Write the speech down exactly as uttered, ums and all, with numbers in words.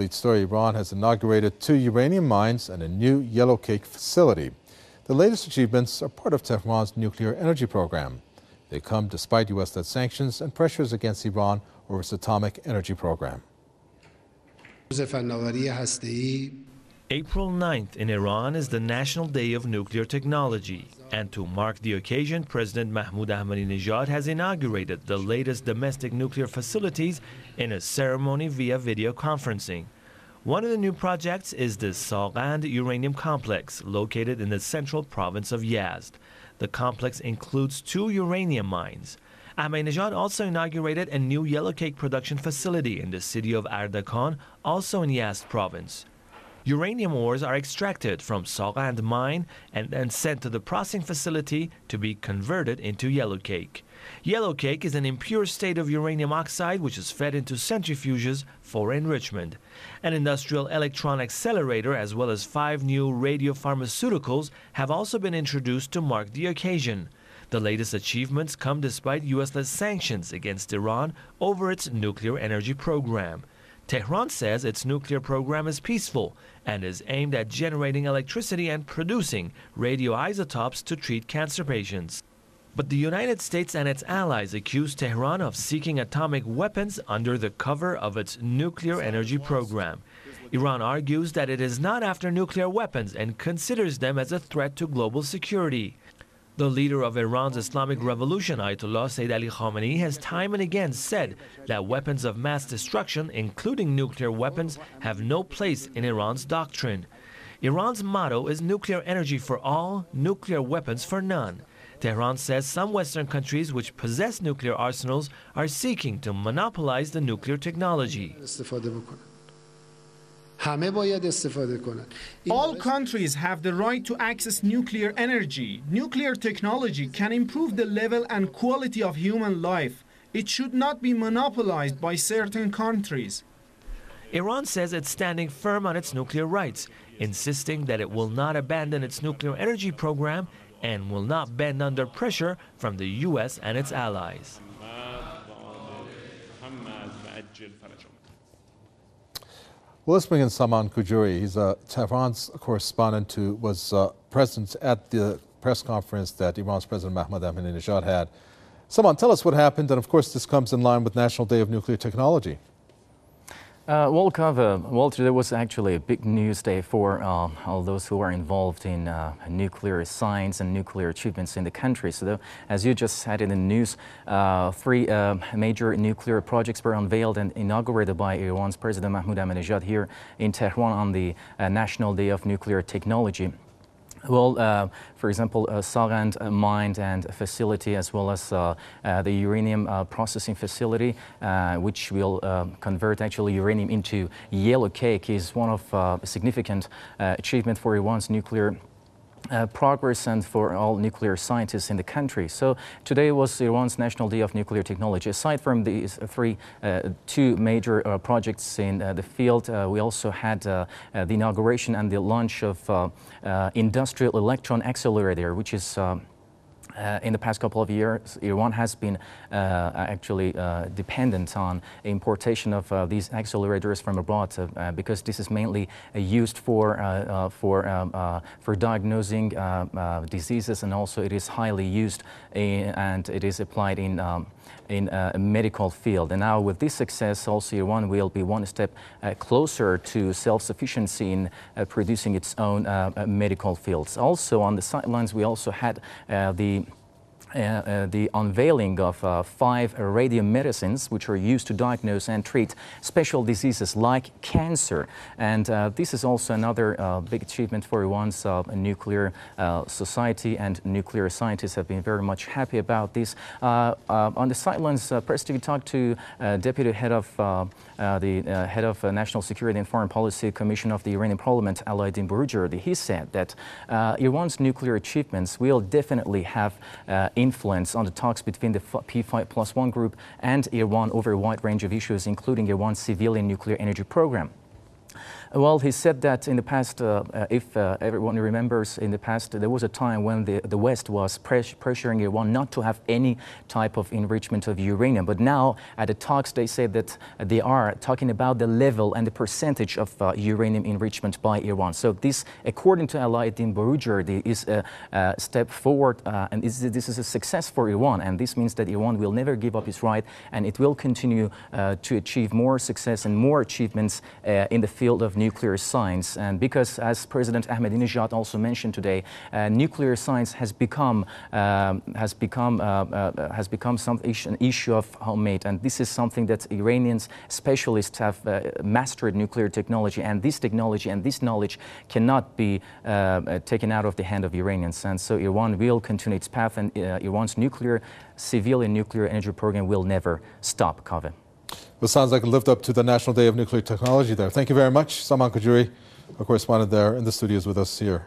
Lead story: Iran has inaugurated two uranium mines and a new yellowcake facility. The latest achievements are part of Tehran's nuclear energy program. They come despite U S-led sanctions and pressures against Iran over its atomic energy program. April ninth in Iran is the National Day of Nuclear Technology, and to mark the occasion, President Mahmoud Ahmadinejad has inaugurated the latest domestic nuclear facilities in a ceremony via video conferencing. One of the new projects is the Saqand Uranium Complex, located in the central province of Yazd. The complex includes two uranium mines. Ahmadinejad also inaugurated a new yellowcake production facility in the city of Ardakan, also in Yazd province. Uranium ores are extracted from Saqand mine and then sent to the processing facility to be converted into yellowcake. Yellowcake is an impure state of uranium oxide which is fed into centrifuges for enrichment. An industrial electron accelerator as well as five new radiopharmaceuticals have also been introduced to mark the occasion. The latest achievements come despite U S-led sanctions against Iran over its nuclear energy program. Tehran says its nuclear program is peaceful and is aimed at generating electricity and producing radioisotopes to treat cancer patients. But the United States and its allies accuse Tehran of seeking atomic weapons under the cover of its nuclear energy program. Iran argues that it is not after nuclear weapons and considers them as a threat to global security. The leader of Iran's Islamic Revolution, Ayatollah Sayyid Ali Khamenei, has time and again said that weapons of mass destruction, including nuclear weapons, have no place in Iran's doctrine. Iran's motto is nuclear energy for all, nuclear weapons for none. Tehran says some Western countries which possess nuclear arsenals are seeking to monopolize the nuclear technology. All countries have the right to access nuclear energy. Nuclear technology can improve the level and quality of human life. It should not be monopolized by certain countries. Iran says it's standing firm on its nuclear rights, insisting that it will not abandon its nuclear energy program and will not bend under pressure from the U S and its allies. Well, let's bring in Saman Kujuri. He's a Tehran's correspondent who was uh, present at the press conference that Iran's President Mahmoud Ahmadinejad had. Saman, tell us what happened, and of course this comes in line with National Day of Nuclear Technology. Uh, well, Kava, Walter, there was actually a big news day for uh, all those who are involved in uh, nuclear science and nuclear achievements in the country. So, as you just had in the news, uh, three uh, major nuclear projects were unveiled and inaugurated by Iran's President Mahmoud Ahmadinejad here in Tehran on the uh, National Day of Nuclear Technology. Well, uh, for example, uh, Saqand uh, mine and facility, as well as uh, uh, the uranium uh, processing facility, uh, which will uh, convert actually uranium into yellowcake, is one of uh, significant uh, achievement for Iran's nuclear Uh, progress and for all nuclear scientists in the country. So today was Iran's National Day of Nuclear Technology. Aside from these three, uh, two major uh, projects in uh, the field, uh, we also had uh, uh, the inauguration and the launch of uh, uh, Industrial Electron Accelerator, which is uh, Uh, in the past couple of years, Iran has been uh, actually uh, dependent on importation of uh, these accelerators from abroad uh, uh, because this is mainly uh, used for uh, uh, for um, uh, for diagnosing uh, uh, diseases, and also it is highly used in, and it is applied in um, in a medical field. And now with this success, also Iran will be one step uh, closer to self-sufficiency in uh, producing its own uh, uh, medical fields. Also on the sidelines, we also had uh, the Uh, uh, the unveiling of uh, five uh, radiomedicines which are used to diagnose and treat special diseases like cancer. And uh, this is also another uh, big achievement for Iran's uh, nuclear uh, society, and nuclear scientists have been very much happy about this. Uh, uh, on the sidelines, uh, Press T V talked to uh, Deputy Head of uh, uh, the uh, Head of uh, National Security and Foreign Policy Commission of the Iranian Parliament, Alaeddin Barujerdi. He said that uh, Iran's nuclear achievements will definitely have uh, influence on the talks between the P five plus one group and Iran over a wide range of issues, including Iran's civilian nuclear energy program. Well, he said that in the past, uh, uh, if uh, everyone remembers, in the past there was a time when the, the West was press pressuring Iran not to have any type of enrichment of uranium. But now at the talks they say that they are talking about the level and the percentage of uh, uranium enrichment by Iran. So this, according to Alaaddin Barujerdi, is a, a step forward uh, and is, this is a success for Iran. And this means that Iran will never give up its right and it will continue uh, to achieve more success and more achievements uh, in the field of nuclear science. And because, as President Ahmadinejad also mentioned today, uh, nuclear science has become um, has become uh, uh, has become some issue, an issue of homemade, and this is something that Iranians specialists have uh, mastered nuclear technology, and this technology and this knowledge cannot be uh, uh, taken out of the hand of Iranians. And so Iran will continue its path, and uh, Iran's nuclear, civilian nuclear energy program will never stop. Kaveh. Well, sounds like a lift up to the National Day of Nuclear Technology there. Thank you very much, Saman Kujuri, a correspondent there in the studios with us here.